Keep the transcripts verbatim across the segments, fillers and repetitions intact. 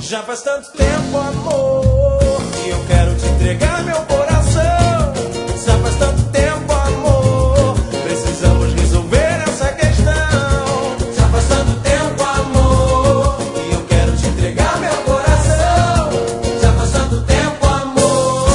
Já faz tanto tempo, amor, e eu quero te entregar meu coração. Já faz tanto tempo, amor, precisamos resolver essa questão. Já faz tanto tempo, amor, e eu quero te entregar meu coração. Já faz tanto tempo, amor.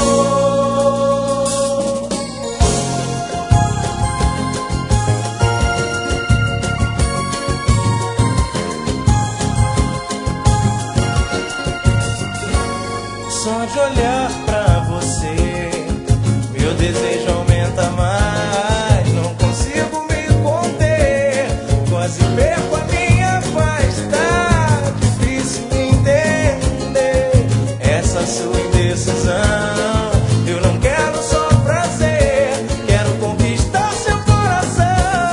Só de olhar pra você, meu desejo aumenta mais. Não consigo me conter, quase perco a minha paz. Tá difícil entender essa sua indecisão. Eu não quero só prazer, quero conquistar seu coração.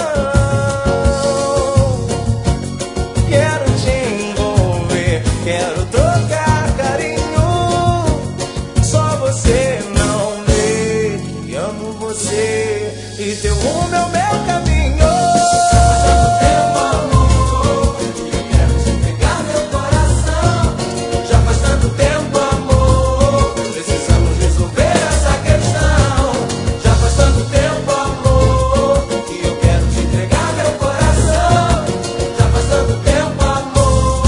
Quero te envolver, quero trocar carinho. Você não vê que amo você e teu rumo é o meu caminho. Já faz tanto tempo, amor, precisamos resolver essa questão. Já faz tanto tempo, amor, e eu quero te entregar meu coração. Já faz tanto tempo, amor.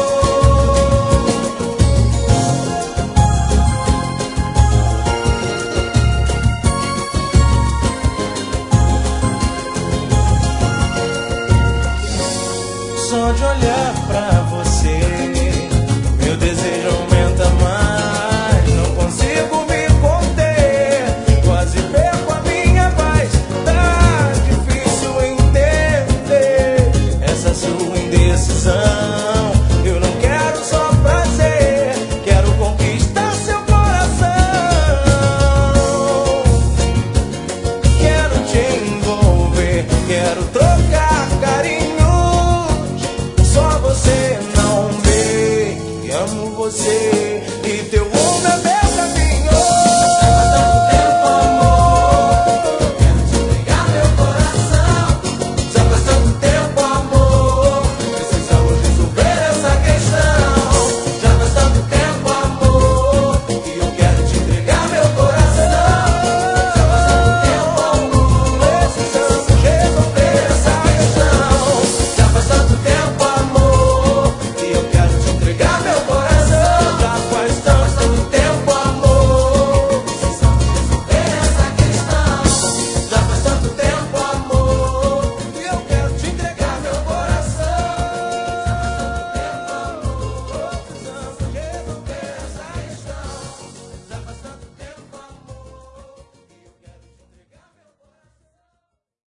Só de olhar pra você, meu desejo aumenta mais. Não consigo me conter, quase perco a minha paz. Tá difícil entender essa sua indecisão. Eu não quero só prazer, quero conquistar seu coração. Quero te envolver, quero trocar carinho. Só você não vê que amo você